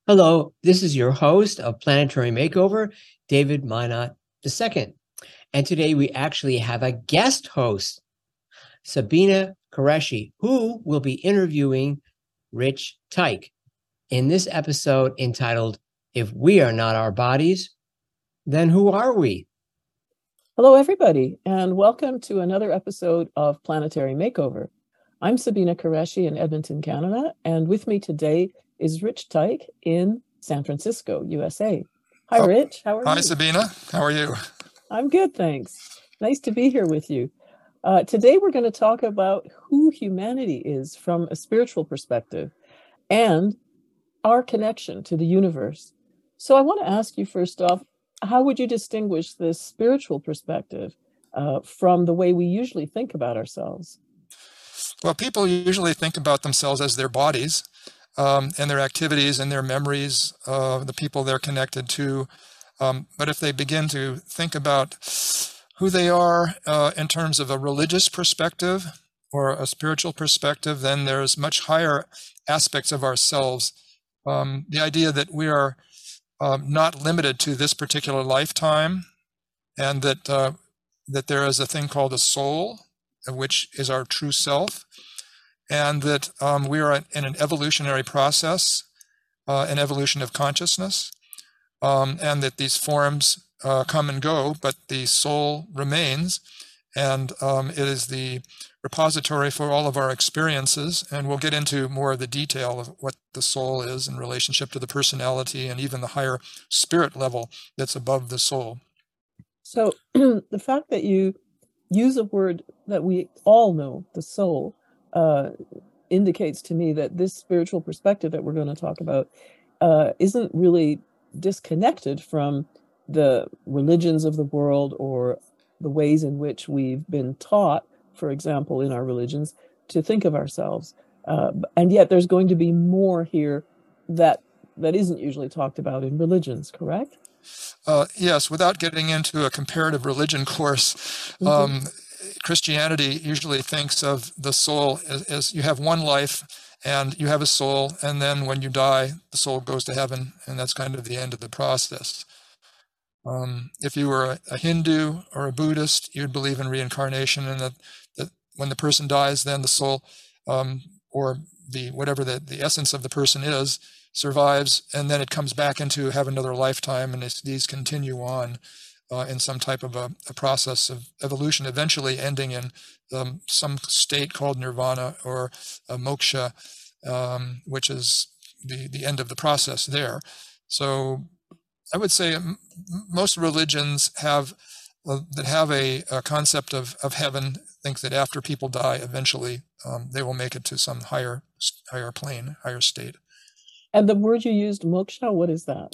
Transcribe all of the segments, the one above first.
Hello, this is your host of Planetary Makeover, David Minot II. And today we actually have a guest host, Sabina Qureshi, who will be interviewing Rich Tyke in this episode entitled, If We Are Not Our Bodies, Then Who Are We? Hello, everybody, and welcome to another episode of Planetary Makeover. I'm Sabina Qureshi in Edmonton, Canada, and with me today is Rich Tyke in San Francisco, USA. Hi, Rich. How are you? Hi, Sabina. How are you? I'm good, thanks. Nice to be here with you. Today, we're going to talk about who humanity is from a spiritual perspective and our connection to the universe. So I want to ask you first off, how would you distinguish this spiritual perspective from the way we usually think about ourselves? Well, people usually think about themselves as their bodies and their activities and their memories, the people they're connected to. But if they begin to think about who they are in terms of a religious perspective or a spiritual perspective, then there's much higher aspects of ourselves. The idea that we are not limited to this particular lifetime, and that there is a thing called a soul, which is our true self, and that we are in an evolutionary process, an evolution of consciousness, and that these forms come and go, but the soul remains, and it is the repository for all of our experiences, and we'll get into more of the detail of what the soul is in relationship to the personality and even the higher spirit level that's above the soul. So the fact that you use a word that we all know, the soul, indicates to me that this spiritual perspective that we're going to talk about isn't really disconnected from the religions of the world or the ways in which we've been taught, for example, in our religions, to think of ourselves. And yet there's going to be more here that isn't usually talked about in religions, correct? Yes, without getting into a comparative religion course, Christianity usually thinks of the soul as you have one life and you have a soul, and then when you die, the soul goes to heaven, and that's kind of the end of the process. If you were a Hindu or a Buddhist, you'd believe in reincarnation, and that when the person dies, then the soul, or whatever the essence of the person is, survives, and then it comes back into have another lifetime, and these continue on in some type of a process of evolution, eventually ending in some state called nirvana or moksha, which is the end of the process there. So I would say most religions have a concept of heaven think that after people die, eventually they will make it to some higher plane, higher state. And the word you used, moksha, what is that?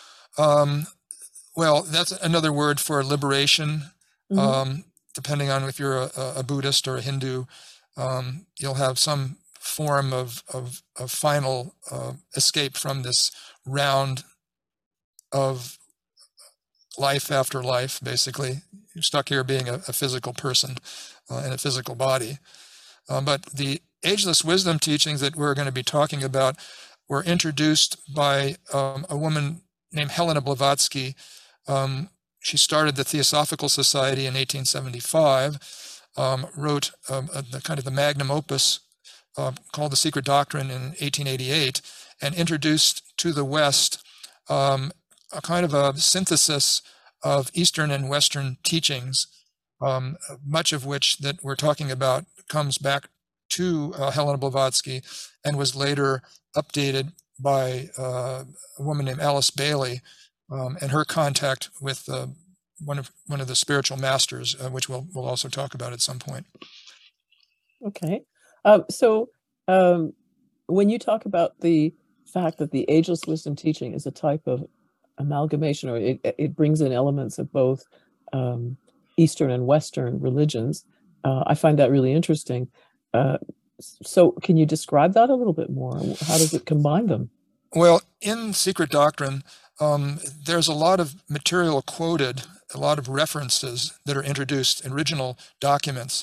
Well, that's another word for liberation. Depending on if you're a Buddhist or a Hindu, you'll have some form of final escape from this round of life after life, basically. You're stuck here being a physical person in a physical body. But the ageless wisdom teachings that we're going to be talking about were introduced by a woman named Helena Blavatsky. She started the Theosophical Society in 1875, wrote the magnum opus called The Secret Doctrine in 1888, and introduced to the West a kind of a synthesis of Eastern and Western teachings, much of which that we're talking about comes back to Helena Blavatsky and was later updated by a woman named Alice Bailey and her contact with one of the spiritual masters, which we'll also talk about at some point. Okay. So when you talk about the fact that the ageless wisdom teaching is a type of amalgamation, or it brings in elements of both Eastern and Western religions, I find that really interesting. So can you describe that a little bit more? How does it combine them? Well, in Secret Doctrine, there's a lot of material quoted, a lot of references that are introduced in original documents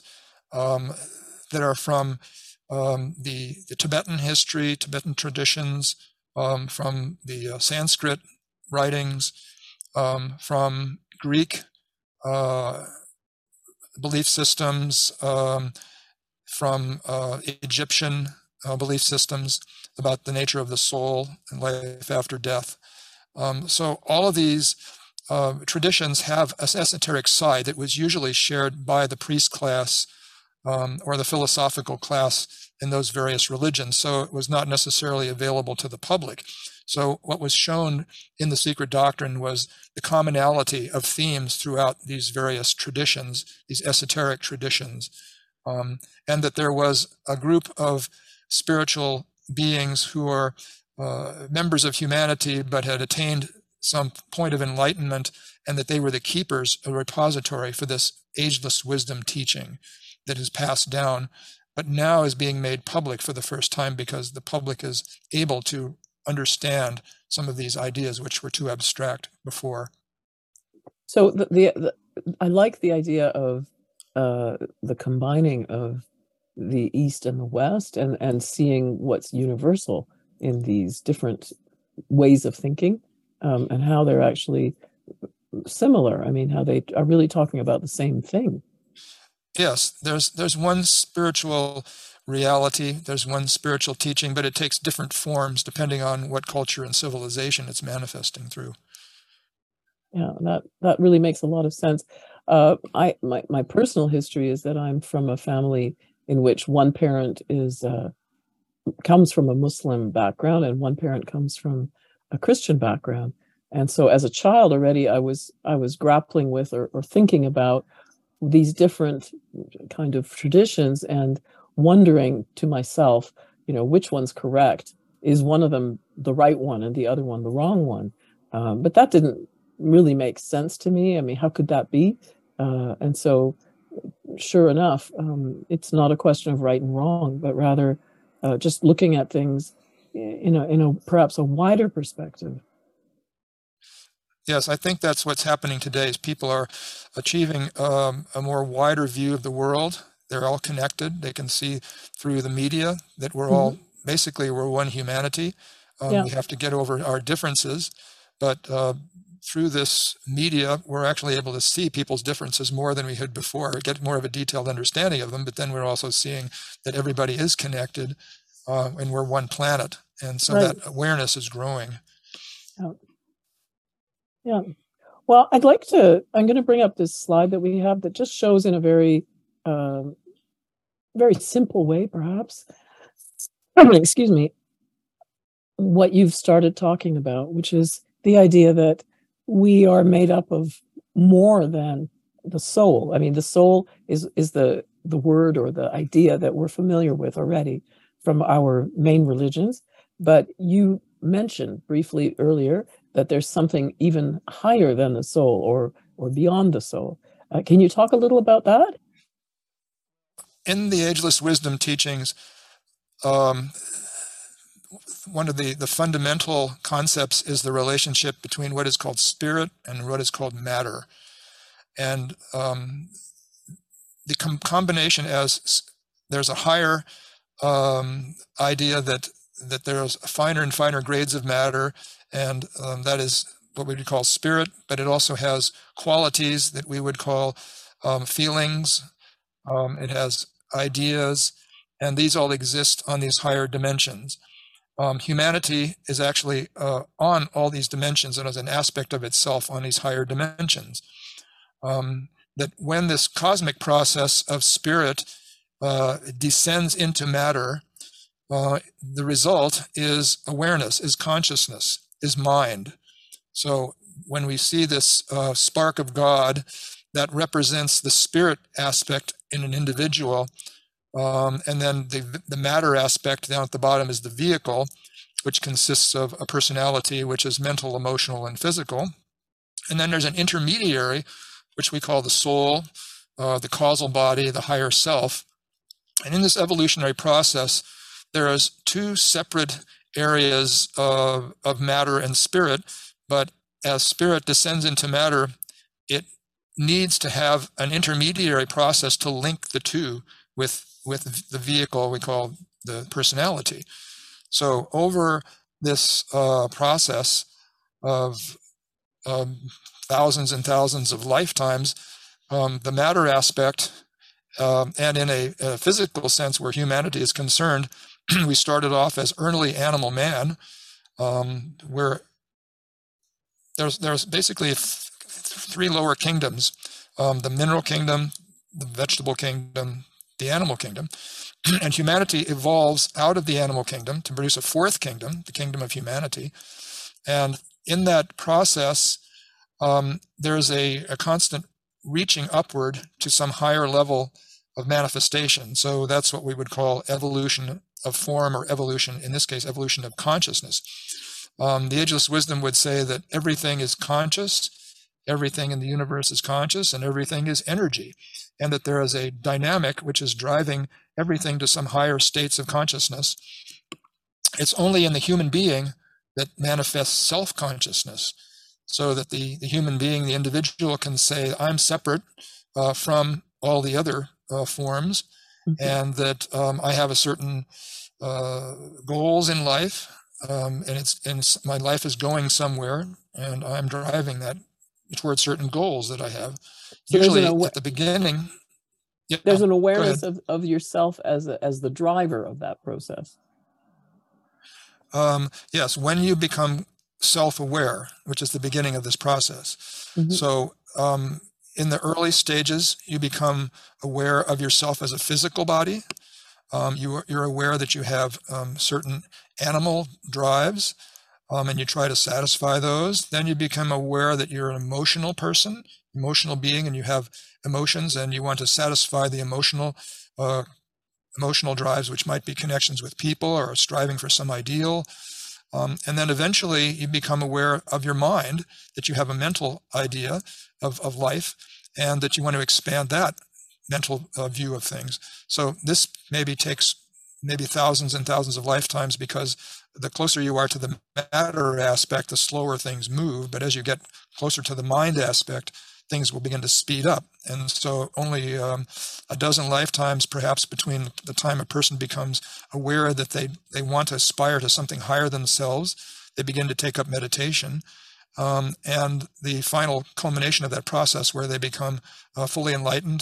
that are from the Tibetan history, Tibetan traditions, from the Sanskrit writings, from Greek belief systems, from Egyptian belief systems about the nature of the soul and life after death. So all of these traditions have an esoteric side that was usually shared by the priest class or the philosophical class in those various religions. So it was not necessarily available to the public. So what was shown in the Secret Doctrine was the commonality of themes throughout these various traditions, these esoteric traditions, and that there was a group of spiritual beings who are members of humanity but had attained some point of enlightenment, and that they were the keepers, a repository for this ageless wisdom teaching that is passed down, but now is being made public for the first time because the public is able to understand some of these ideas which were too abstract before. So I like the idea of the combining of the East and the West, and seeing what's universal in these different ways of thinking, and how they're actually similar. I mean, how they are really talking about the same thing. Yes, there's one spiritual reality, there's one spiritual teaching, but it takes different forms depending on what culture and civilization it's manifesting through. Yeah, that really makes a lot of sense. My personal history is that I'm from a family in which one parent comes from a Muslim background and one parent comes from a Christian background. And so as a child already, I was grappling with or thinking about these different kind of traditions and wondering to myself, which one's correct? Is one of them the right one and the other one the wrong one? But that didn't really make sense to me. I mean, how could that be? And so sure enough, it's not a question of right and wrong, but rather just looking at things in a perhaps a wider perspective. Yes, I think that's what's happening today is people are achieving a more wider view of the world. They're all connected. They can see through the media that we're all, basically, we're one humanity. We have to get over our differences, but through this media, we're actually able to see people's differences more than we had before, get more of a detailed understanding of them, but then we're also seeing that everybody is connected and we're one planet. And so that awareness is growing. Yeah. Well, I'm going to bring up this slide that we have that just shows in a very, very simple way, perhaps, excuse me, what you've started talking about, which is the idea that we are made up of more than the soul. I mean, the soul is the word or the idea that we're familiar with already from our main religions. But you mentioned briefly earlier that there's something even higher than the soul or beyond the soul. Can you talk a little about that? In the Ageless Wisdom teachings, one of the fundamental concepts is the relationship between what is called spirit and what is called matter. And the combination, as there's a higher idea that there's finer and finer grades of matter, and that is what we would call spirit, but it also has qualities that we would call feelings. It has ideas, and these all exist on these higher dimensions. Humanity is actually on all these dimensions and as an aspect of itself on these higher dimensions. That when this cosmic process of spirit descends into matter, the result is awareness, is consciousness, is mind. So when we see this spark of God, that represents the spirit aspect in an individual, and then the matter aspect down at the bottom is the vehicle, which consists of a personality, which is mental, emotional, and physical. And then there's an intermediary, which we call the soul, the causal body, the higher self. And in this evolutionary process, there is two separate areas of matter and spirit, but as spirit descends into matter, it needs to have an intermediary process to link the two with the vehicle we call the personality. So over this process of thousands and thousands of lifetimes, the matter aspect, and in a physical sense where humanity is concerned, we started off as early animal man, where there's basically three lower kingdoms, the mineral kingdom, the vegetable kingdom, the animal kingdom. And humanity evolves out of the animal kingdom to produce a fourth kingdom, the kingdom of humanity. And in that process, there's a constant reaching upward to some higher level of manifestation. So that's what we would call evolution of form, or evolution, in this case, evolution of consciousness. The Ageless Wisdom would say that everything is conscious, everything in the universe is conscious, and everything is energy, and that there is a dynamic which is driving everything to some higher states of consciousness. It's only in the human being that manifests self-consciousness, so that the human being, the individual, can say, I'm separate from all the other forms, and that I have a certain goals in life, and my life is going somewhere, and I'm driving that towards certain goals that I have. So usually at the beginning, there's an awareness of yourself as the driver of that process. Yes, when you become self-aware, which is the beginning of this process. So in the early stages, you become aware of yourself as a physical body. You're aware that you have certain animal drives, and you try to satisfy those. Then you become aware that you're an emotional person, emotional being, and you have emotions, and you want to satisfy the emotional drives, which might be connections with people or striving for some ideal. And then eventually you become aware of your mind, that you have a mental idea of life, and that you want to expand that mental view of things. So this takes thousands and thousands of lifetimes, because the closer you are to the matter aspect, the slower things move. But as you get closer to the mind aspect, things will begin to speed up. And so only a dozen lifetimes, perhaps, between the time a person becomes aware that they want to aspire to something higher than themselves, they begin to take up meditation, and the final culmination of that process where they become fully enlightened,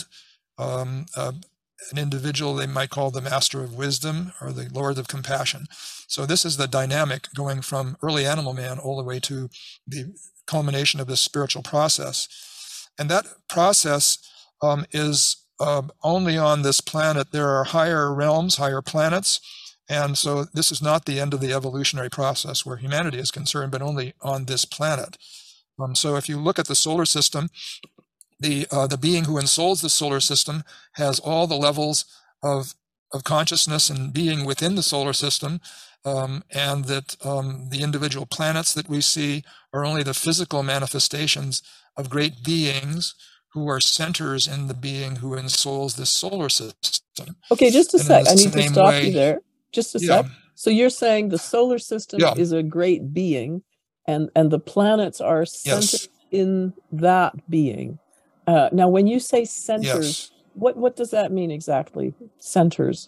an individual they might call the Master of Wisdom or the Lord of Compassion. So this is the dynamic going from early animal man all the way to the culmination of this spiritual process. And that process is only on this planet. There are higher realms, higher planets, and so this is not the end of the evolutionary process where humanity is concerned, but only on this planet. So if you look at the solar system, the being who ensouls the solar system has all the levels of consciousness and being within the solar system, and that the individual planets that we see are only the physical manifestations of great beings who are centers in the being who ensouls the solar system. Okay, just a sec. I need to stop you there. Just a sec. So you're saying the solar system is a great being, and the planets are centered in that being. Now, when you say centers, what does that mean exactly? Centers.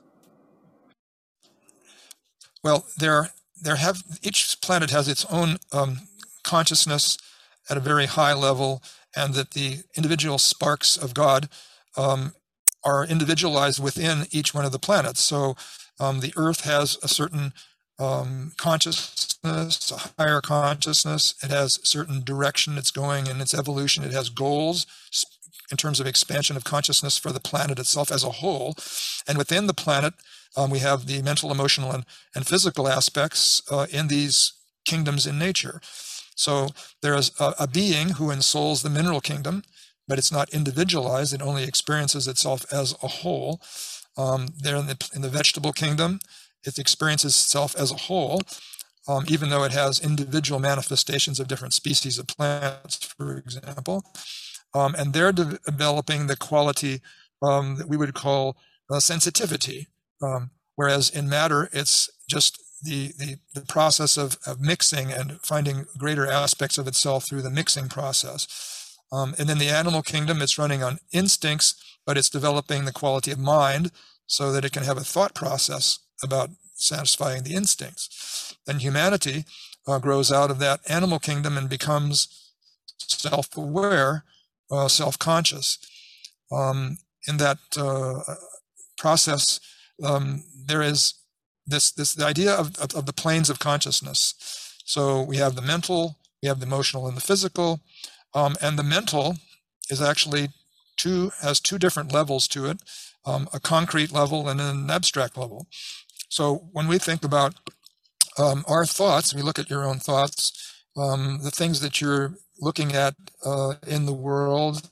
Well, each planet has its own consciousness at a very high level, and that the individual sparks of God are individualized within each one of the planets. So the Earth has a certain consciousness, a higher consciousness. It has certain direction it's going in its evolution. It has goals in terms of expansion of consciousness for the planet itself as a whole. And within the planet, we have the mental, emotional, and physical aspects in these kingdoms in nature. So there is a being who ensouls the mineral kingdom, but it's not individualized. It only experiences itself as a whole. There in the vegetable kingdom, it experiences itself as a whole, even though it has individual manifestations of different species of plants, for example. And they're developing the quality that we would call sensitivity, whereas in matter, it's just the process of mixing and finding greater aspects of itself through the mixing process. And in the animal kingdom, it's running on instincts, but it's developing the quality of mind so that it can have a thought process about satisfying the instincts. Then humanity grows out of that animal kingdom and becomes self-aware, self-conscious. In that process, there is the idea of the planes of consciousness. So we have the mental, we have the emotional and the physical, and the mental is actually has two different levels to it, a concrete level and an abstract level. So when we think about our thoughts, we look at your own thoughts, the things that you're looking at in the world,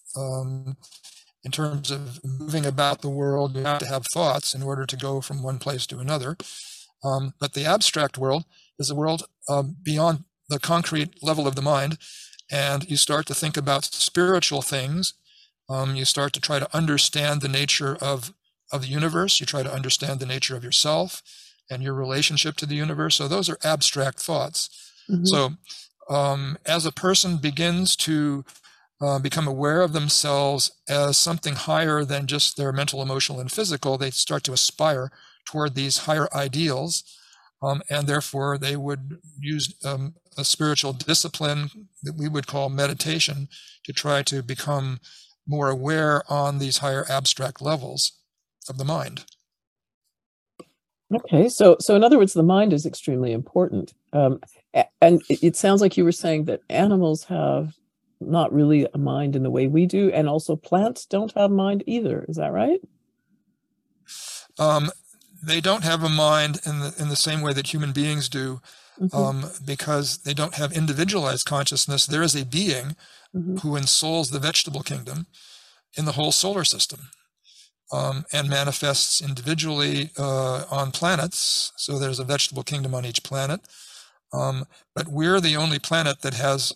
in terms of moving about the world, you have to have thoughts in order to go from one place to another. But the abstract world is a world beyond the concrete level of the mind, and you start to think about spiritual things. You start to try to understand the nature of the universe. You try to understand the nature of yourself and your relationship to the universe. So those are abstract thoughts. Mm-hmm. So as a person begins to become aware of themselves as something higher than just their mental, emotional, and physical, they start to aspire toward these higher ideals, and therefore they would use a spiritual discipline that we would call meditation to try to become more aware on these higher abstract levels of the mind. Okay, so in other words, the mind is extremely important. And it sounds like you were saying that animals have not really a mind in the way we do, and also plants don't have mind either. Is that right? They don't have a mind in the same way that human beings do, mm-hmm. Because they don't have individualized consciousness. There is a being mm-hmm. who ensouls the vegetable kingdom in the whole solar system, and manifests individually on planets. So there's a vegetable kingdom on each planet. But we're the only planet that has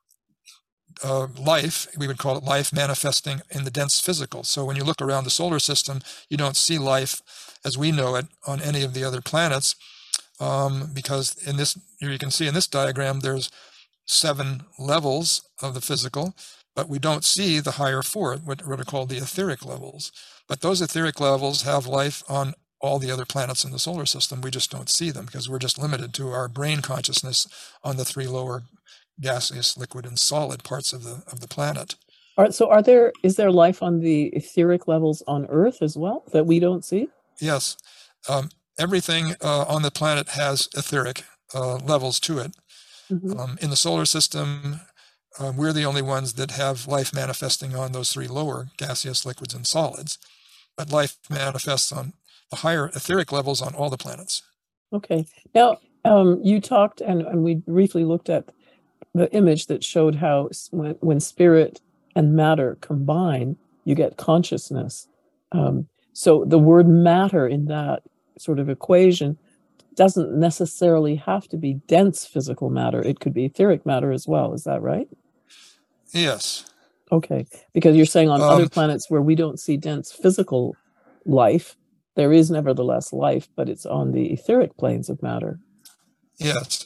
life. We would call it life manifesting in the dense physical. So when you look around the solar system, you don't see life as we know it on any of the other planets, because in this, you can see in this diagram, there's 7 levels of the physical, but we don't see the higher 4, what are called the etheric levels. But those etheric levels have life on all the other planets in the solar system. We just don't see them because we're just limited to our brain consciousness on the 3 lower gaseous, liquid, and solid parts of the planet. All right, so is there life on the etheric levels on Earth as well that we don't see? Yes. Everything on the planet has etheric levels to it. Mm-hmm. In the solar system, we're the only ones that have life manifesting on those 3 lower gaseous, liquids, and solids. But life manifests on the higher etheric levels on all the planets. Okay. Now, you talked, and we briefly looked at the image that showed how when spirit and matter combine, you get consciousness. So the word matter in that sort of equation doesn't necessarily have to be dense physical matter. It could be etheric matter as well. Is that right? Yes. Okay. Because you're saying on other planets where we don't see dense physical life, there is nevertheless life, but it's on the etheric planes of matter. Yes.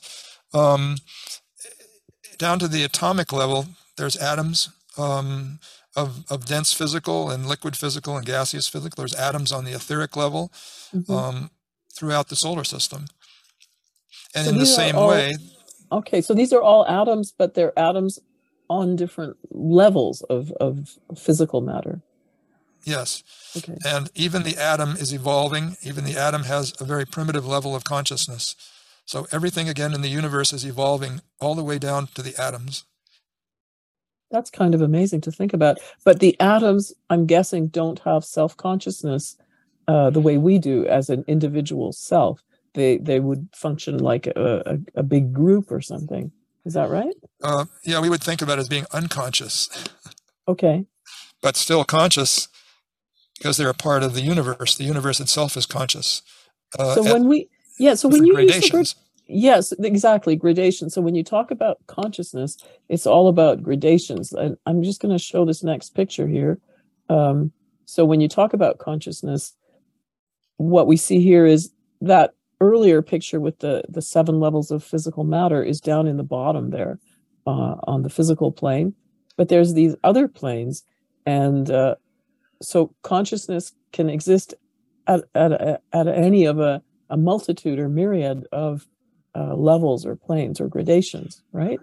Down to the atomic level, there's atoms of dense physical and liquid physical and gaseous physical. There's atoms on the etheric level mm-hmm. Throughout the solar system. And so in the same way... Okay, so these are all atoms, but they're atoms on different levels of physical matter. Yes. Okay. And even the atom is evolving. Even the atom has a very primitive level of consciousness. So everything, again, in the universe is evolving all the way down to the atoms. That's kind of amazing to think about. But the atoms, I'm guessing, don't have self-consciousness the way we do as an individual self. They would function like a big group or something. Is that right? Yeah, we would think about it as being unconscious. Okay. But still conscious because they're a part of the universe. The universe itself is conscious. So when you use the word, yes, exactly, gradation. So when you talk about consciousness, it's all about gradations. And I'm just going to show this next picture here. So when you talk about consciousness, what we see here is that earlier picture with the 7 levels of physical matter is down in the bottom there on the physical plane. But there's these other planes. And so consciousness can exist at any of a multitude or myriad of levels or planes or gradations, right?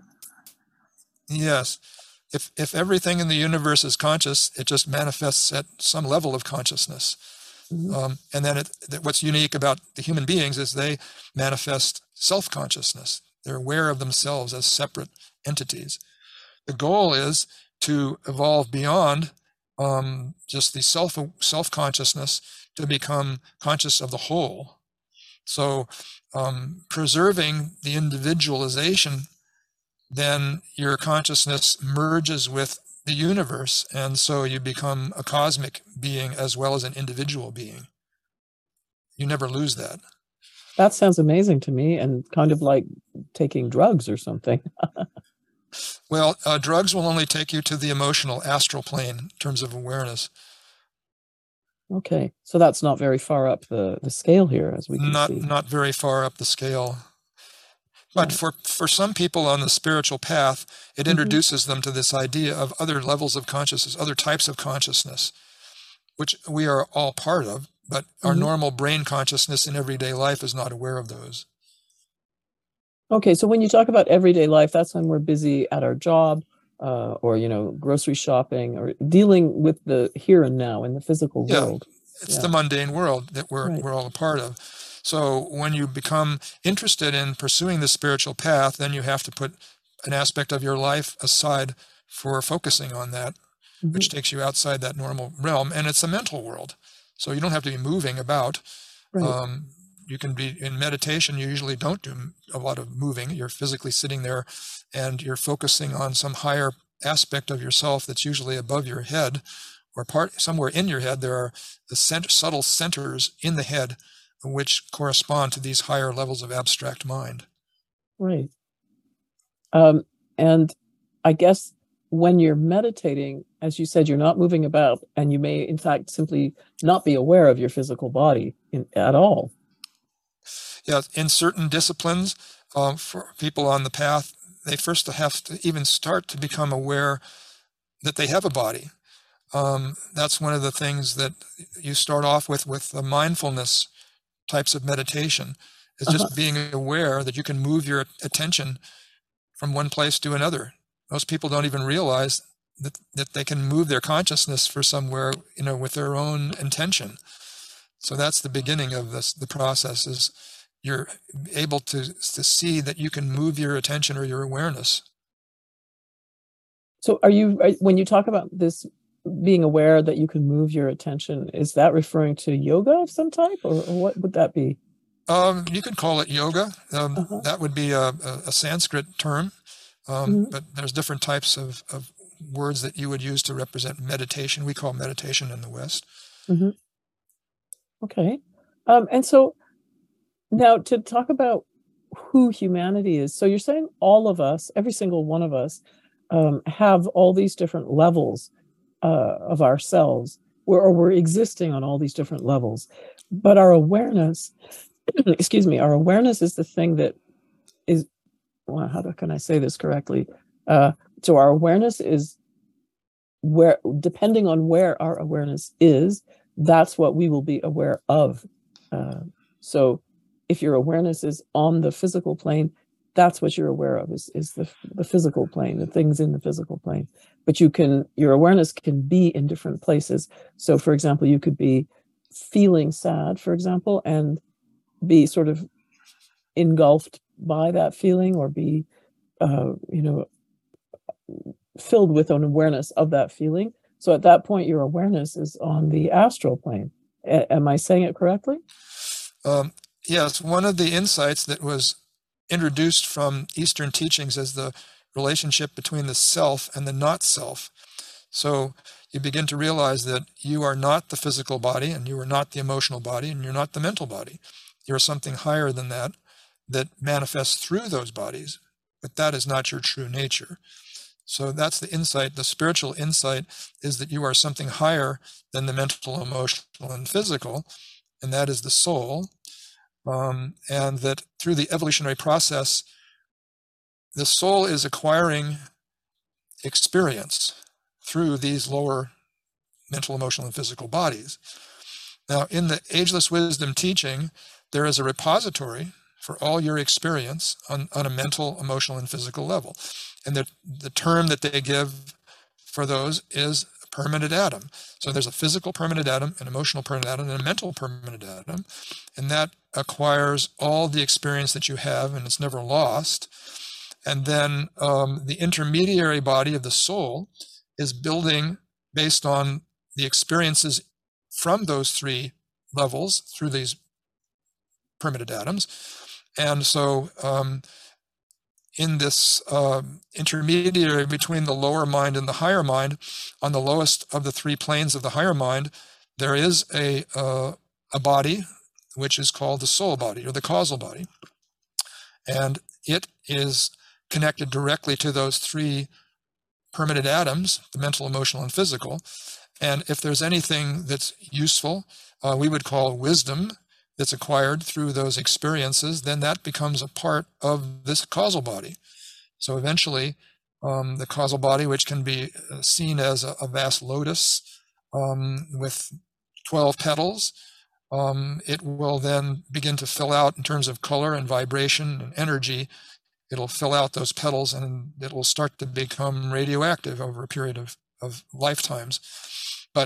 Yes. If everything in the universe is conscious, it just manifests at some level of consciousness. Mm-hmm. And then what's unique about the human beings is they manifest self-consciousness. They're aware of themselves as separate entities. The goal is to evolve beyond just the self-consciousness to become conscious of the whole. So preserving the individualization, then your consciousness merges with the universe, and so you become a cosmic being as well as an individual being. You never lose that. That sounds amazing to me, and kind of like taking drugs or something. Well, drugs will only take you to the emotional astral plane in terms of awareness. Okay, so that's not very far up the scale here, as we can see. Not very far up the scale. But for some people on the spiritual path, it introduces them to this idea of other levels of consciousness, other types of consciousness, which we are all part of, but our normal brain consciousness in everyday life is not aware of those. Okay, so when you talk about everyday life, that's when we're busy at our job, or grocery shopping, or dealing with the here and now in the physical world. It's the mundane world that we're all a part of. So when you become interested in pursuing the spiritual path, then you have to put an aspect of your life aside for focusing on that, which takes you outside that normal realm. And it's a mental world. So you don't have to be moving about. Right. You can be in meditation. You usually don't do a lot of moving. You're physically sitting there and you're focusing on some higher aspect of yourself that's usually above your head, or somewhere in your head. There are the subtle centers in the head which correspond to these higher levels of abstract mind. Right. And I guess when you're meditating, as you said, you're not moving about, and you may, in fact, simply not be aware of your physical body at all. Yeah, in certain disciplines, for people on the path, they first have to even start to become aware that they have a body. That's one of the things that you start off with the mindfulness types of meditation. It's just being aware that you can move your attention from one place to another. Most people don't even realize that they can move their consciousness for somewhere, with their own intention. So that's the beginning of the process, is you're able to see that you can move your attention or your awareness. So when you talk about this being aware that you can move your attention, is that referring to yoga of some type, or what would that be? You could call it yoga. That would be a Sanskrit term, but there's different types of words that you would use to represent meditation. We call meditation in the West. Okay. And so now to talk about who humanity is. So you're saying all of us, every single one of us, have all these different levels of ourselves, or we're existing on all these different levels. But our awareness, our awareness is the thing that is, well, how can I say this correctly? So our awareness is where, depending on where our awareness is, that's what we will be aware of. So if your awareness is on the physical plane, that's what you're aware of, is the physical plane, the things in the physical plane. But your awareness can be in different places. So for example, you could be feeling sad, for example, and be sort of engulfed by that feeling, or be filled with an awareness of that feeling. So at that point, your awareness is on the astral plane. Am I saying it correctly? Yes, one of the insights that was introduced from Eastern teachings is the relationship between the self and the not self. So you begin to realize that you are not the physical body, and you are not the emotional body, and you're not the mental body. You're something higher than that manifests through those bodies, but that is not your true nature. So that's the insight. The spiritual insight is that you are something higher than the mental, emotional, and physical, and that is the soul. And that through the evolutionary process, the soul is acquiring experience through these lower mental, emotional, and physical bodies. Now, in the Ageless Wisdom teaching, there is a repository for all your experience on a mental, emotional, and physical level. And the term that they give for those is permanent atom. So there's a physical permanent atom, an emotional permanent atom, and a mental permanent atom. And that acquires all the experience that you have, and it's never lost. And then the intermediary body of the soul is building based on the experiences from those three levels through these permanent atoms. And so in this intermediary between the lower mind and the higher mind, on the lowest of the three planes of the higher mind, there is a body which is called the soul body or the causal body. And it is connected directly to those three permanent atoms, the mental, emotional, and physical. And if there's anything that's useful, we would call wisdom, that's acquired through those experiences, then that becomes a part of this causal body. So eventually, the causal body, which can be seen as a vast lotus with 12 petals, it will then begin to fill out in terms of color and vibration and energy. It'll fill out those petals, and it will start to become radioactive over a period of lifetimes. But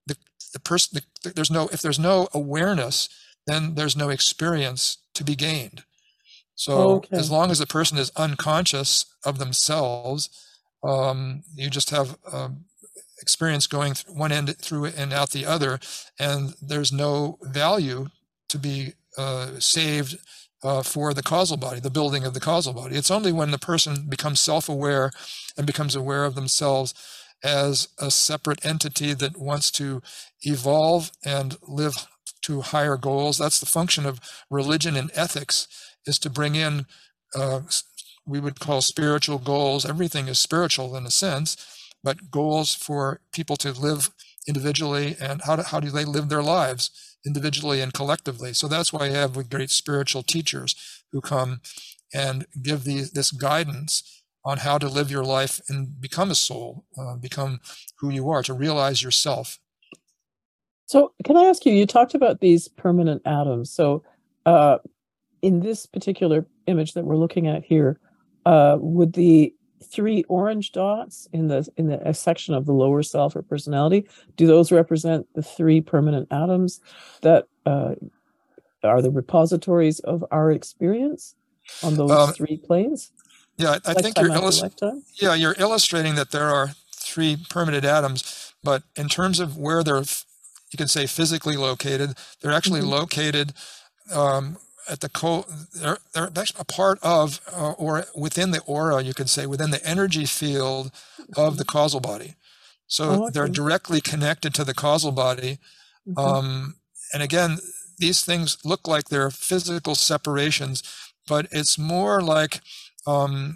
if there's no awareness, then there's no experience to be gained. So as long as the person is unconscious of themselves, you just have experience going one end through and out the other, and there's no value to be saved for the causal body, the building of the causal body. It's only when the person becomes self-aware and becomes aware of themselves as a separate entity that wants to evolve and live to higher goals. That's the function of religion and ethics, is to bring in, we would call spiritual goals. Everything is spiritual in a sense, but goals for people to live individually, and how do they live their lives individually and collectively. So that's why you have great spiritual teachers who come and give this guidance on how to live your life and become a soul, become who you are, to realize yourself. So can I ask you, you talked about these permanent atoms. So in this particular image that we're looking at here, would the three orange dots in the section of the lower self or personality, do those represent the three permanent atoms that are the repositories of our experience on those three planes? Yeah, I think you're illustrating that there are three permanent atoms, but in terms of where they're, you can say, physically located, they're actually located at the they're actually a part of or within the aura, you could say, within the energy field of the causal body. So they're directly connected to the causal body. And again, these things look like they're physical separations, but it's more like an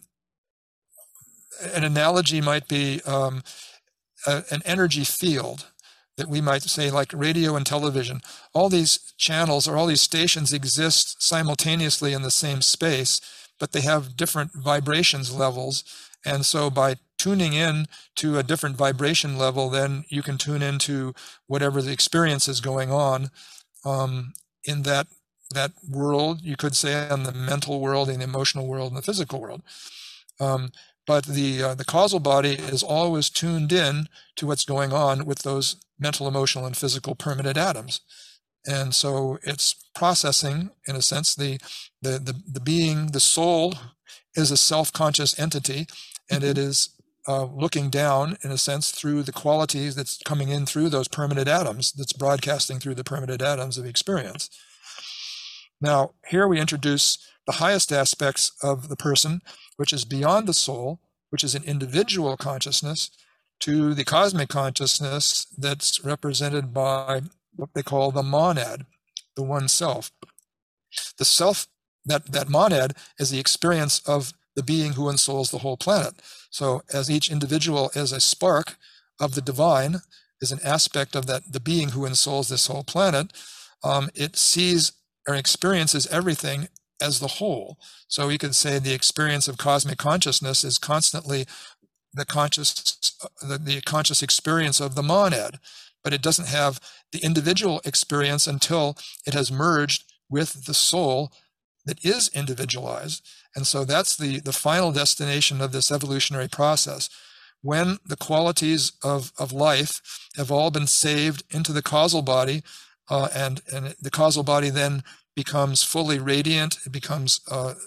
analogy might be an energy field, that we might say, like radio and television. All these channels or all these stations exist simultaneously in the same space, but they have different vibrations levels. And so by tuning in to a different vibration level, then you can tune into whatever the experience is going on in that world, you could say, on the mental world, and the emotional world, and the physical world. But the causal body is always tuned in to what's going on with those mental, emotional, and physical permanent atoms. And so it's processing, in a sense, the being, the soul is a self-conscious entity, and it is looking down, in a sense, through the qualities that's coming in through those permanent atoms, that's broadcasting through the permanent atoms of experience. Now, here we introduce the highest aspects of the person, which is beyond the soul, which is an individual consciousness, to the cosmic consciousness that's represented by what they call the monad, the one self. The self, that monad, is the experience of the being who ensouls the whole planet. So as each individual is a spark of the divine, is an aspect of the being who ensouls this whole planet, it sees or experiences everything as the whole. So you could say the experience of cosmic consciousness is constantly the conscious experience of the monad, but it doesn't have the individual experience until it has merged with the soul that is individualized. And so that's the final destination of this evolutionary process. When the qualities of life have all been saved into the causal body, and the causal body then becomes fully radiant, it becomes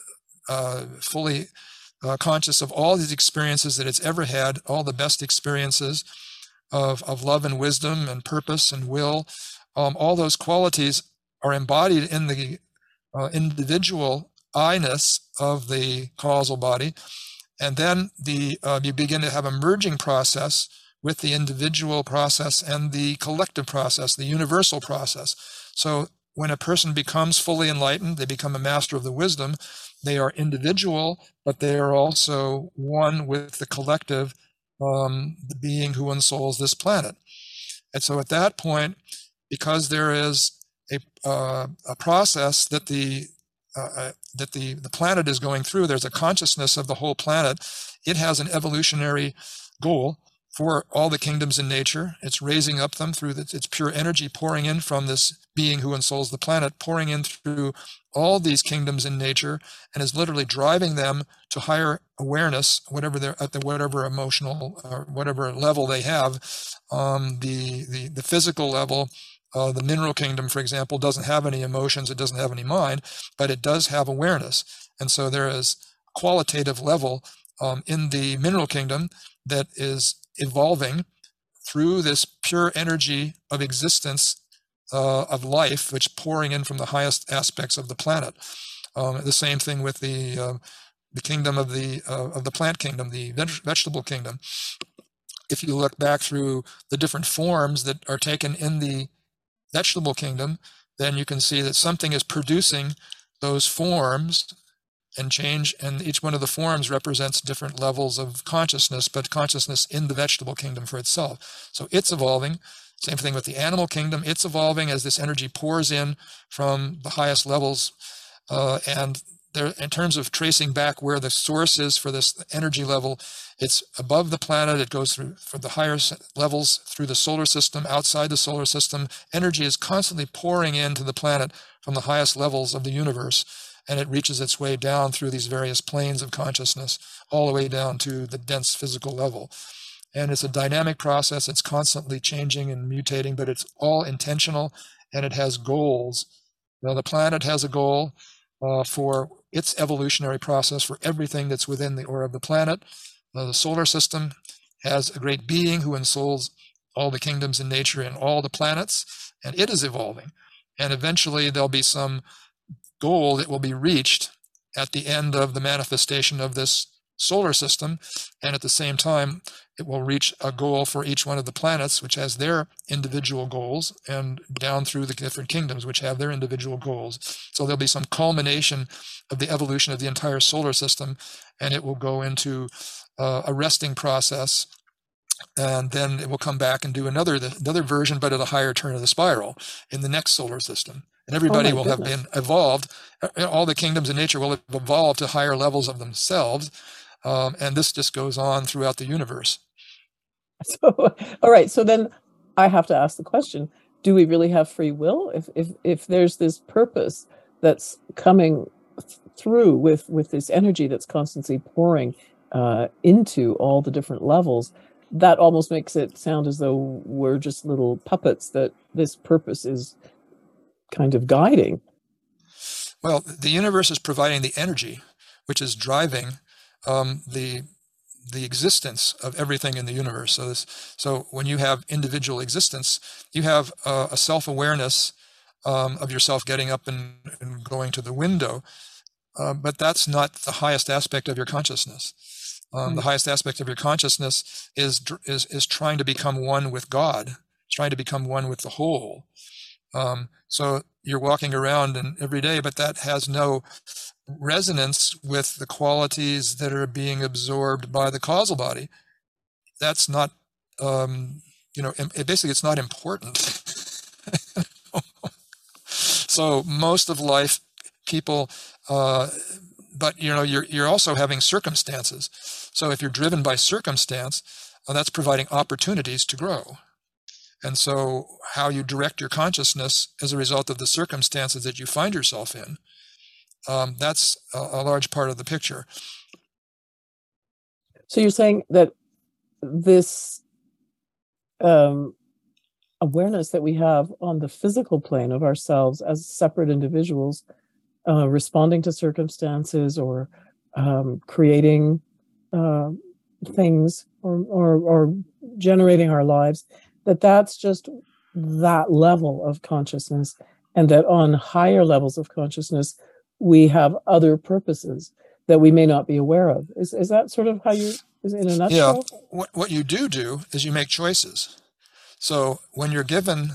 fully conscious of all these experiences that it's ever had, all the best experiences of love and wisdom and purpose and will. All those qualities are embodied in the individual I-ness of the causal body. And then you begin to have a merging process with the individual process and the collective process, the universal process. So when a person becomes fully enlightened, they become a master of the wisdom, they are individual, but they are also one with the collective, the being who ensouls this planet. And so at that point, because there is a process that the planet is going through, there's a consciousness of the whole planet. It has an evolutionary goal for all the kingdoms in nature. It's raising up them through its pure energy pouring in from this being who ensouls the planet, pouring in through all these kingdoms in nature, and is literally driving them to higher awareness, whatever they're at, whatever emotional or whatever level they have. The physical level, the mineral kingdom, for example, doesn't have any emotions, it doesn't have any mind, but it does have awareness. And so there is a qualitative level in the mineral kingdom that is evolving through this pure energy of existence, of life, which pouring in from the highest aspects of the planet. The same thing with the kingdom of the plant kingdom, the vegetable kingdom. If you look back through the different forms that are taken in the vegetable kingdom, then you can see that something is producing those forms and change, and each one of the forms represents different levels of consciousness, but consciousness in the vegetable kingdom for itself. So it's evolving. Same thing with the animal kingdom. It's evolving as this energy pours in from the highest levels. And there, in terms of tracing back where the source is for this energy level, it's above the planet. It goes through for the higher levels through the solar system, outside the solar system. Energy is constantly pouring into the planet from the highest levels of the universe, and it reaches its way down through these various planes of consciousness, all the way down to the dense physical level. And it's a dynamic process. It's constantly changing and mutating, but it's all intentional, and it has goals. Now, the planet has a goal for its evolutionary process for everything that's within the aura of the planet. The solar system has a great being who ensouls all the kingdoms in nature and all the planets, and it is evolving. And eventually there'll be some goal that will be reached at the end of the manifestation of this solar system, and at the same time it will reach a goal for each one of the planets, which has their individual goals, and down through the different kingdoms, which have their individual goals. So there'll be some culmination of the evolution of the entire solar system, and it will go into a resting process, and then it will come back and do another version, but at a higher turn of the spiral in the next solar system. And everybody will have been evolved. All the kingdoms in nature will have evolved to higher levels of themselves. And this just goes on throughout the universe. So, all right. So then I have to ask the question, do we really have free will? If there's this purpose that's coming through with this energy that's constantly pouring into all the different levels, that almost makes it sound as though we're just little puppets that this purpose is kind of guiding. Well, the universe is providing the energy, which is driving the existence of everything in the universe. So when you have individual existence, you have a self-awareness of yourself getting up and going to the window, but that's not the highest aspect of your consciousness. The highest aspect of your consciousness is trying to become one with God, trying to become one with the whole. So you're walking around every day, but that has no resonance with the qualities that are being absorbed by the causal body. That's not, basically it's not important. So most of life, people, but you're also having circumstances. So if you're driven by circumstance, that's providing opportunities to grow. And so how you direct your consciousness as a result of the circumstances that you find yourself in, that's a large part of the picture. So you're saying that this awareness that we have on the physical plane of ourselves as separate individuals, responding to circumstances or creating things or generating our lives, that's just that level of consciousness, and that on higher levels of consciousness we have other purposes that we may not be aware of. Is that sort of how you, is it in a nutshell? Yeah. What you do is you make choices. So when you're given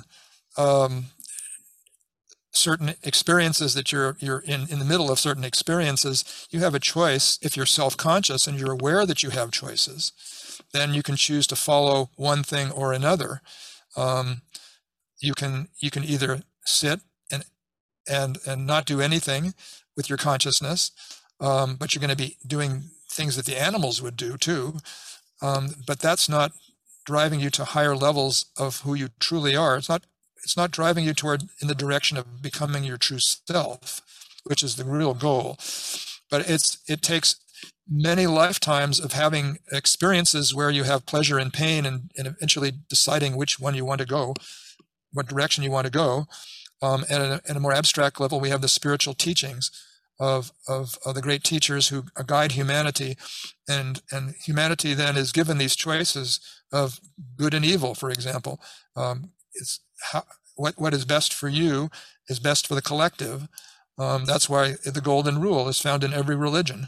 certain experiences, that you're in the middle of certain experiences, you have a choice. If you're self-conscious and you're aware that you have choices, then you can choose to follow one thing or another. You can either sit and not do anything with your consciousness, but you're going to be doing things that the animals would do too. But that's not driving you to higher levels of who you truly are. It's not driving you toward in the direction of becoming your true self, which is the real goal. But it takes many lifetimes of having experiences where you have pleasure and pain, and eventually deciding which one you want to go, what direction you want to go. At a more abstract level, we have the spiritual teachings of the great teachers who guide humanity, and humanity then is given these choices of good and evil. For example, it's what is best for you is best for the collective. That's why the golden rule is found in every religion.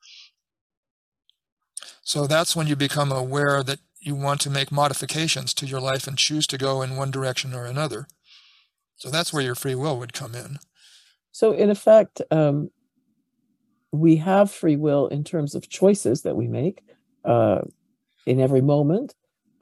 So that's when you become aware that you want to make modifications to your life and choose to go in one direction or another. So that's where your free will would come in. So in effect, we have free will in terms of choices that we make in every moment.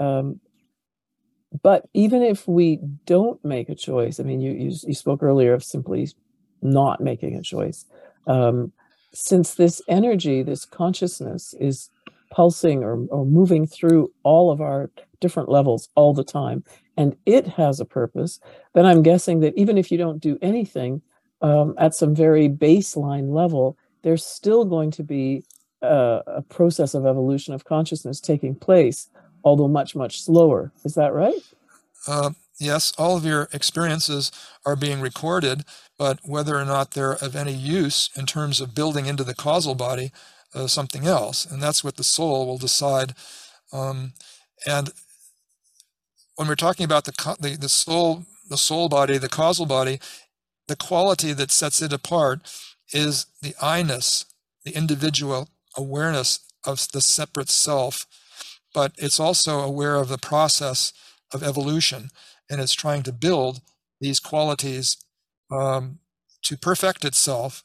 But even if we don't make a choice, I mean, you spoke earlier of simply not making a choice. Since this energy, this consciousness is pulsing or moving through all of our different levels all the time, and it has a purpose, then I'm guessing that even if you don't do anything at some very baseline level, there's still going to be a process of evolution of consciousness taking place, although much, much slower. Is that right? Yes, all of your experiences are being recorded, but whether or not they're of any use in terms of building into the causal body something else, and that's what the soul will decide. And when we're talking about the soul body, the causal body, the quality that sets it apart is the I-ness, the individual awareness of the separate self, but it's also aware of the process of evolution, and it's trying to build these qualities to perfect itself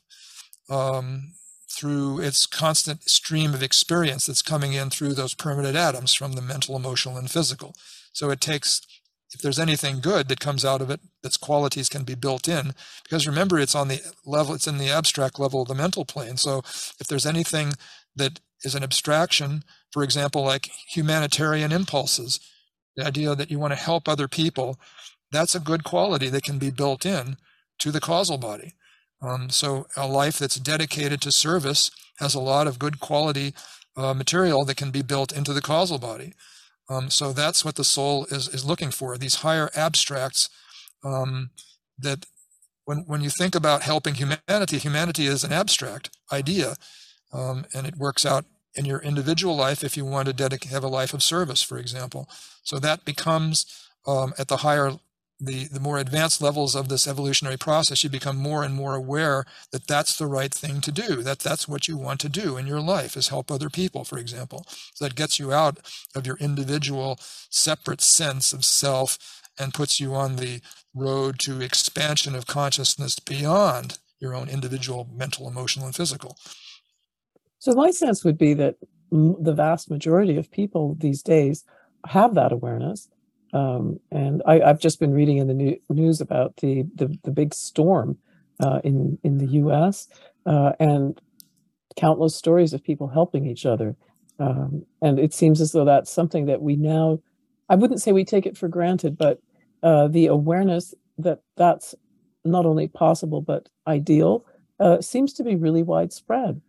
through its constant stream of experience that's coming in through those permanent atoms from the mental, emotional, and physical. So it takes, if there's anything good that comes out of it, that's qualities can be built in, because remember, it's on the level, it's in the abstract level of the mental plane. So if there's anything that is an abstraction, for example, like humanitarian impulses, the idea that you want to help other people, that's a good quality that can be built in to the causal body. So a life that's dedicated to service has a lot of good quality material that can be built into the causal body. So that's what the soul is looking for, these higher abstracts that when you think about helping humanity, humanity is an abstract idea, and it works out in your individual life if you want to have a life of service, for example. So that becomes at the higher, the more advanced levels of this evolutionary process, you become more and more aware that that's the right thing to do, that's what you want to do in your life, is help other people, for example. So that gets you out of your individual separate sense of self and puts you on the road to expansion of consciousness beyond your own individual mental, emotional, and physical. So my sense would be that the vast majority of people these days have that awareness. And I've just been reading in the news about the big storm in the U.S. And countless stories of people helping each other. And it seems as though that's something that we now I wouldn't say we take it for granted, but the awareness that that's not only possible but ideal seems to be really widespread.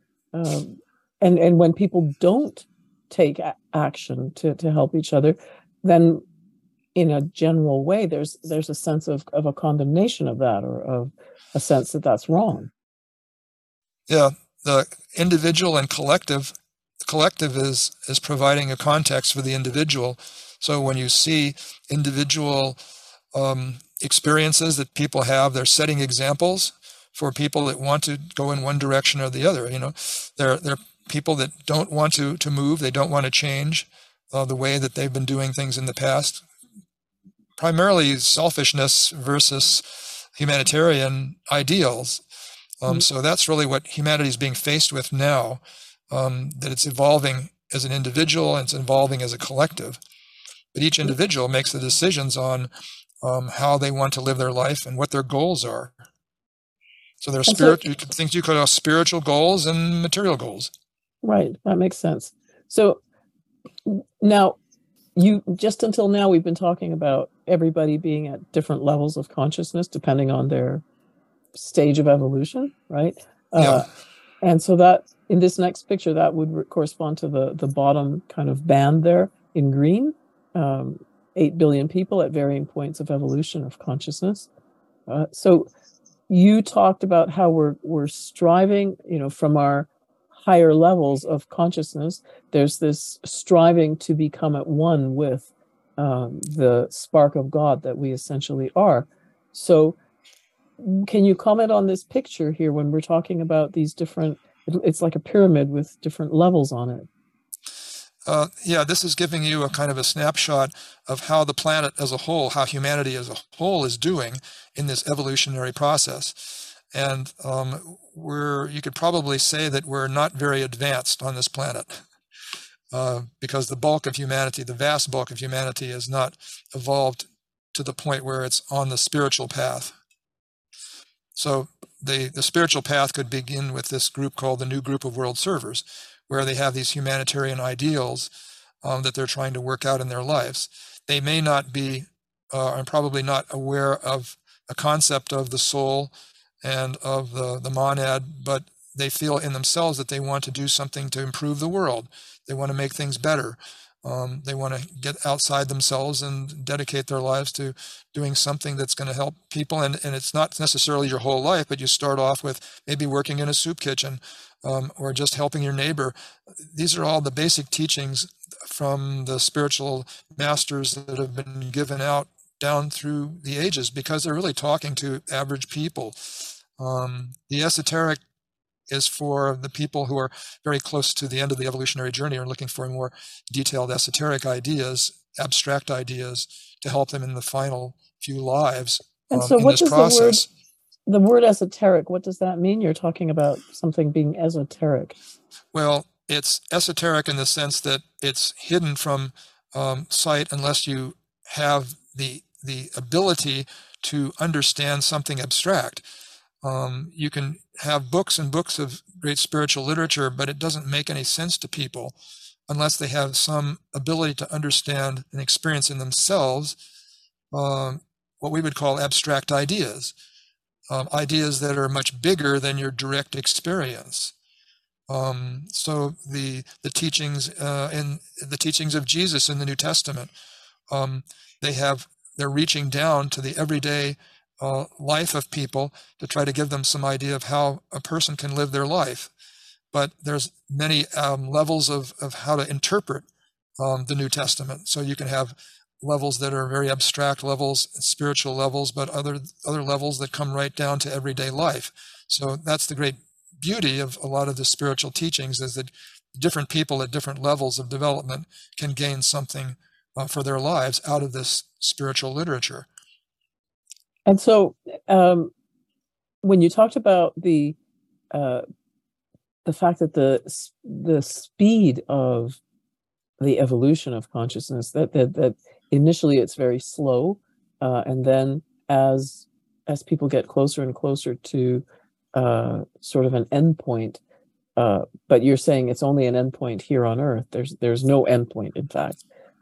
And when people don't take action to help each other, then in a general way, there's a sense of a condemnation of that, or of a sense that that's wrong. Yeah, the individual and collective. The collective is providing a context for the individual. So when you see individual experiences that people have, they're setting examples for people that want to go in one direction or the other. You know, they're people that don't want to move. They don't want to change the way that they've been doing things in the past. Primarily selfishness versus humanitarian ideals. So that's really what humanity is being faced with now, that it's evolving as an individual and it's evolving as a collective. But each individual makes the decisions on how they want to live their life and what their goals are. So there are things you could have spiritual goals and material goals. Right, that makes sense. So now, just until now, we've been talking about everybody being at different levels of consciousness depending on their stage of evolution, right? Yeah. And so that in this next picture, that would correspond to the bottom kind of band there in green. 8 billion people at varying points of evolution of consciousness. So you talked about how we're striving, from our higher levels of consciousness. There's this striving to become at one with the spark of God that we essentially are. So can you comment on this picture here when we're talking about these different, it's like a pyramid with different levels on it? Yeah, this is giving you a kind of a snapshot of how the planet as a whole, how humanity as a whole is doing in this evolutionary process. And you could probably say that we're not very advanced on this planet because the bulk of humanity, the vast bulk of humanity, has not evolved to the point where it's on the spiritual path. So the spiritual path could begin with this group called the New Group of World Servers, where they have these humanitarian ideals that they're trying to work out in their lives. They may not be, and probably not aware of a concept of the soul and of the monad, but they feel in themselves that they want to do something to improve the world. They want to make things better. They want to get outside themselves and dedicate their lives to doing something that's going to help people. And it's not necessarily your whole life, but you start off with maybe working in a soup kitchen or just helping your neighbor. These are all the basic teachings from the spiritual masters that have been given out down through the ages, because they're really talking to average people. The esoteric is for the people who are very close to the end of the evolutionary journey and are looking for more detailed esoteric ideas, abstract ideas, to help them in the final few lives and so in what this does process. The word esoteric, what does that mean? You're talking about something being esoteric. Well, it's esoteric in the sense that it's hidden from sight unless you have the ability to understand something abstract. You can have books and books of great spiritual literature, but it doesn't make any sense to people unless they have some ability to understand and experience in themselves what we would call abstract ideas, ideas that are much bigger than your direct experience. So the teachings in the teachings of Jesus in the New Testament, they're reaching down to the everyday life of people to try to give them some idea of how a person can live their life. But there's many levels of how to interpret the New Testament. So you can have levels that are very abstract levels, spiritual levels, but other levels that come right down to everyday life. So that's the great beauty of a lot of the spiritual teachings, is that different people at different levels of development can gain something for their lives out of this spiritual literature. And so when you talked about the fact that the speed of the evolution of consciousness, that initially it's very slow, and then as people get closer and closer to sort of an endpoint, but you're saying it's only an endpoint here on Earth. There's no endpoint, in fact.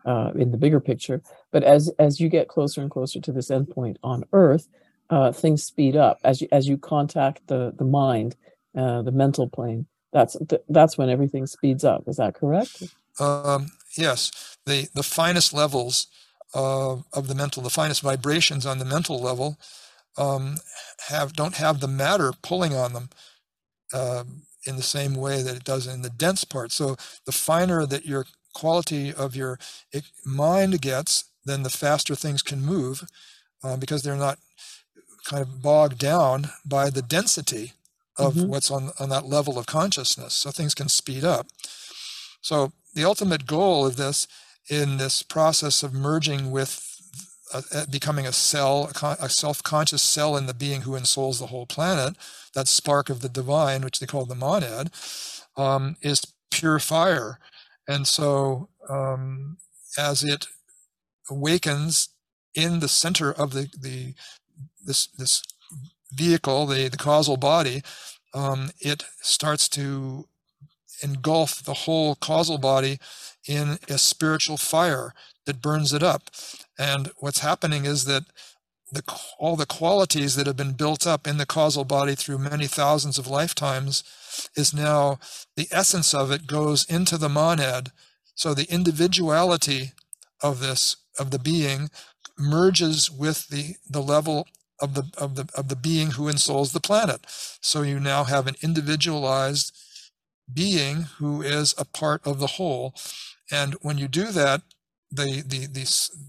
in the bigger picture. But as you get closer and closer to this endpoint on Earth, things speed up as you contact the mind, the mental plane. That's when everything speeds up. Is that correct? Yes, the finest levels of the mental, the finest vibrations on the mental level, don't have the matter pulling on them in the same way that it does in the dense part. So the finer that your quality of your mind gets, then the faster things can move, because they're not kind of bogged down by the density of what's on that level of consciousness. So things can speed up. So the ultimate goal of this, in this process of merging with becoming a cell, a self-conscious cell in the being who ensouls the whole planet, that spark of the divine, which they call the monad, is pure fire. And so as it awakens in the center of this vehicle, the causal body, it starts to engulf the whole causal body in a spiritual fire that burns it up. And what's happening is that all the qualities that have been built up in the causal body through many thousands of lifetimes is now, the essence of it goes into the monad. So the individuality of the being merges with the level of the being who ensouls the planet. So you now have an individualized being who is a part of the whole. And when you do that, the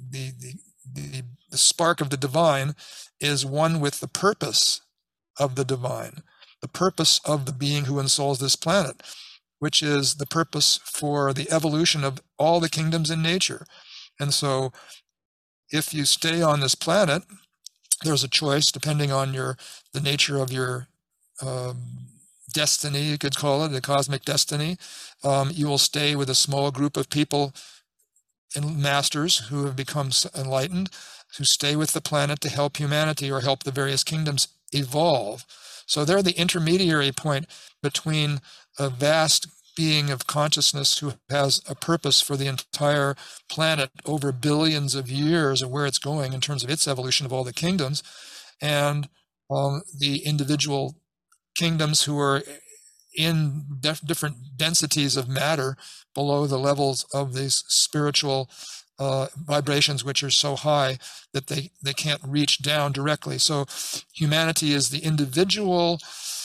spark of the divine is one with the purpose of the divine, the purpose of the being who ensouls this planet, which is the purpose for the evolution of all the kingdoms in nature. And so if you stay on this planet, there's a choice depending on the nature of your destiny, you could call it, a cosmic destiny. You will stay with a small group of people and masters who have become enlightened, who stay with the planet to help humanity or help the various kingdoms evolve. So they're the intermediary point between a vast being of consciousness who has a purpose for the entire planet over billions of years of where it's going in terms of its evolution of all the kingdoms, and the individual kingdoms who are in different densities of matter below the levels of these spiritual vibrations, which are so high that they can't reach down directly. So humanity is the individualized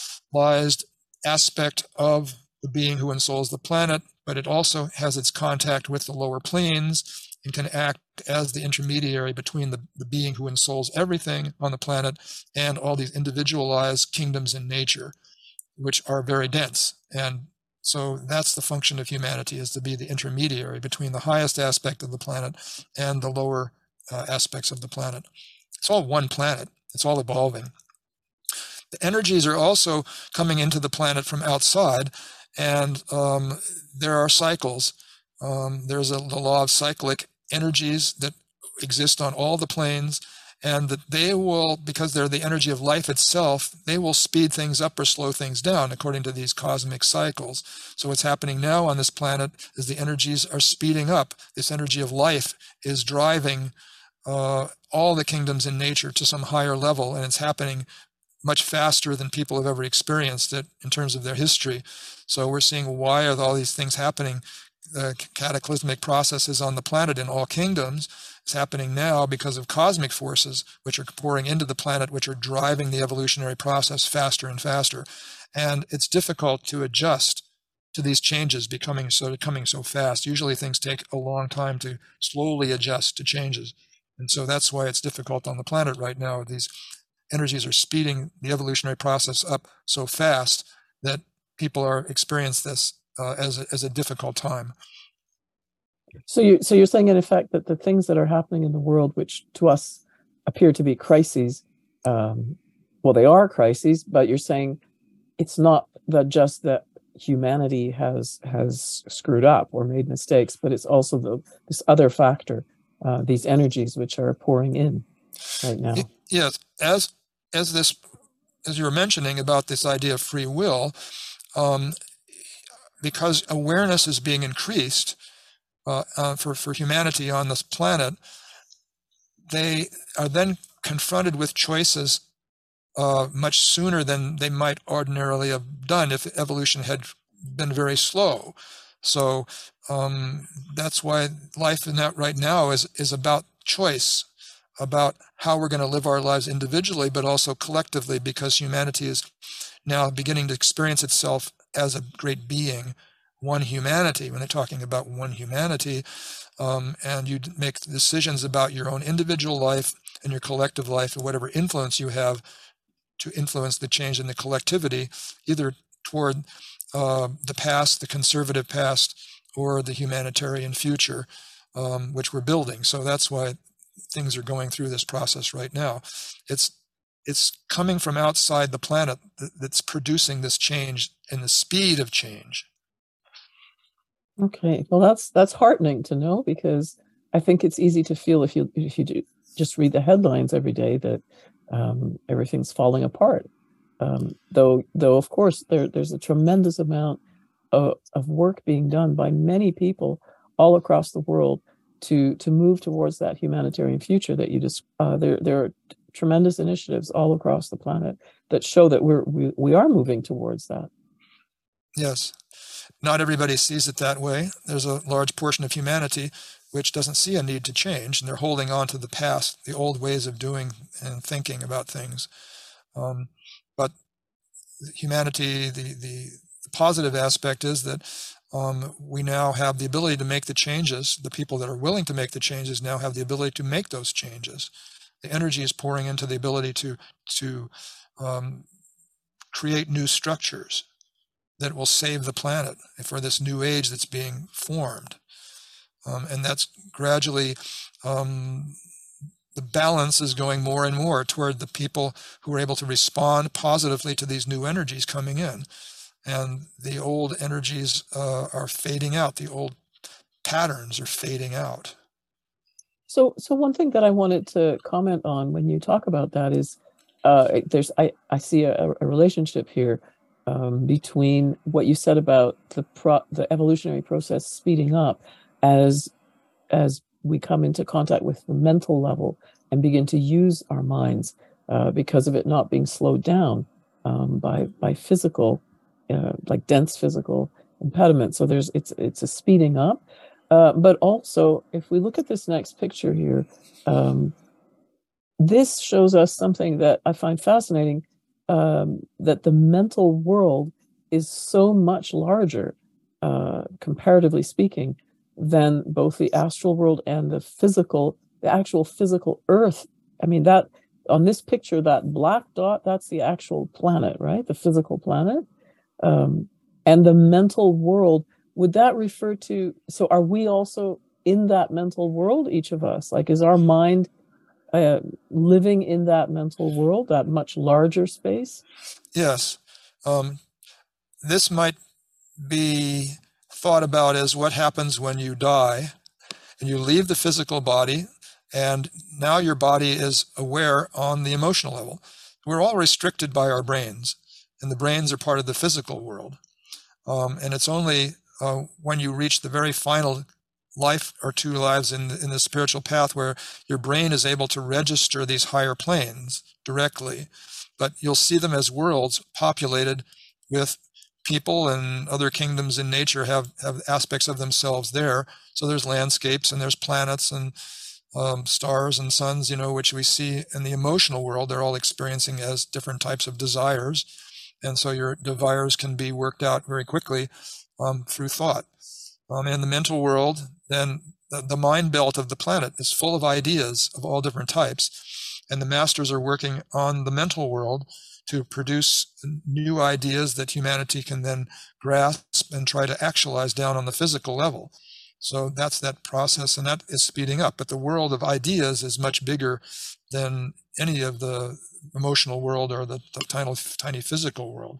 aspect of the being who ensouls the planet, but it also has its contact with the lower planes and can act as the intermediary between the being who ensouls everything on the planet and all these individualized kingdoms in nature, which are very dense. And so that's the function of humanity, is to be the intermediary between the highest aspect of the planet and the lower aspects of the planet. It's all one planet. It's all evolving. The energies are also coming into the planet from outside, and there are cycles. There's the law of cyclic energies that exist on all the planes, and that they will, because they're the energy of life itself, they will speed things up or slow things down according to these cosmic cycles. So what's happening now on this planet is the energies are speeding up. This energy of life is driving all the kingdoms in nature to some higher level, and it's happening much faster than people have ever experienced it in terms of their history. So we're seeing, why are all these things happening? The cataclysmic processes on the planet in all kingdoms is happening now because of cosmic forces which are pouring into the planet, which are driving the evolutionary process faster and faster. And it's difficult to adjust to these changes coming so fast. Usually things take a long time to slowly adjust to changes. And so that's why it's difficult on the planet right now. These energies are speeding the evolutionary process up so fast that people are experiencing this as a difficult time. So you're saying, in effect, that the things that are happening in the world, which to us appear to be crises, well, they are crises, but you're saying it's not just that humanity has screwed up or made mistakes, but it's also this other factor, these energies which are pouring in right now. Yes, as you were mentioning about this idea of free will, because awareness is being increased, for humanity on this planet, they are then confronted with choices much sooner than they might ordinarily have done if evolution had been very slow. So that's why life in that right now is about choice, about how we're going to live our lives individually, but also collectively, because humanity is now beginning to experience itself as a great being, one humanity. When they're talking about one humanity, and you make decisions about your own individual life and your collective life, and whatever influence you have to influence the change in the collectivity, either toward the past, the conservative past, or the humanitarian future, which we're building. So that's why things are going through this process right now. It's coming from outside the planet that's producing this change and the speed of change. Okay, well, that's heartening to know, because I think it's easy to feel if you do just read the headlines every day that everything's falling apart. Though of course there's a tremendous amount of work being done by many people all across the world to move towards that humanitarian future that you just there are tremendous initiatives all across the planet that show that we are moving towards that. Yes. Not everybody sees it that way. There's a large portion of humanity which doesn't see a need to change, and they're holding on to the past, the old ways of doing and thinking about things. But humanity, the positive aspect is that we now have the ability to make the changes. The people that are willing to make the changes now have the ability to make those changes. The energy is pouring into the ability to create new structures that will save the planet for this new age that's being formed. And that's gradually, the balance is going more and more toward the people who are able to respond positively to these new energies coming in. And the old energies are fading out. The old patterns are fading out. So one thing that I wanted to comment on when you talk about that is I see a relationship here between what you said about the evolutionary process speeding up as we come into contact with the mental level and begin to use our minds because of it not being slowed down by physical, like dense physical impediments. So it's a speeding up. But also, if we look at this next picture here, this shows us something that I find fascinating, that the mental world is so much larger, comparatively speaking, than both the astral world and the actual physical Earth. I mean, that on this picture, that black dot, that's the actual planet, right? The physical planet. And the mental world, would that refer to, so are we also in that mental world, each of us? Like, is our mind living in that mental world, that much larger space? Yes. This might be thought about as what happens when you die and you leave the physical body, and now your body is aware on the emotional level. We're all restricted by our brains, and the brains are part of the physical world. And it's only when you reach the very final life or two lives in the spiritual path where your brain is able to register these higher planes directly, but you'll see them as worlds populated with people, and other kingdoms in nature have aspects of themselves there. So there's landscapes and there's planets and stars and suns, which we see in the emotional world. They're all experiencing as different types of desires. And so your desires can be worked out very quickly through thought. In the mental world, then the mind belt of the planet is full of ideas of all different types. And the masters are working on the mental world to produce new ideas that humanity can then grasp and try to actualize down on the physical level. So that's that process, and that is speeding up. But the world of ideas is much bigger than any of the emotional world or the tiny physical world.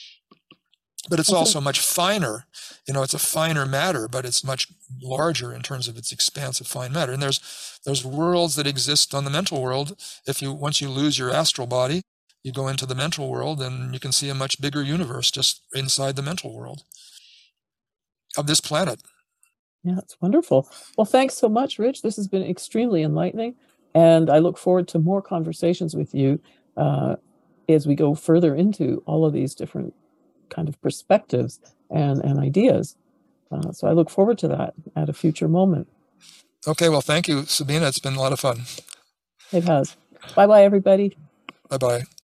But it's also much finer. It's a finer matter, but it's much larger in terms of its expanse of fine matter. And there's worlds that exist on the mental world. Once you lose your astral body, you go into the mental world, and you can see a much bigger universe just inside the mental world of this planet. Yeah, it's wonderful. Well, thanks so much, Rich. This has been extremely enlightening, and I look forward to more conversations with you as we go further into all of these different kind of perspectives and ideas. So I look forward to that at a future moment. Okay, well, thank you, Sabina. It's been a lot of fun. It has. Bye-bye, everybody. Bye-bye.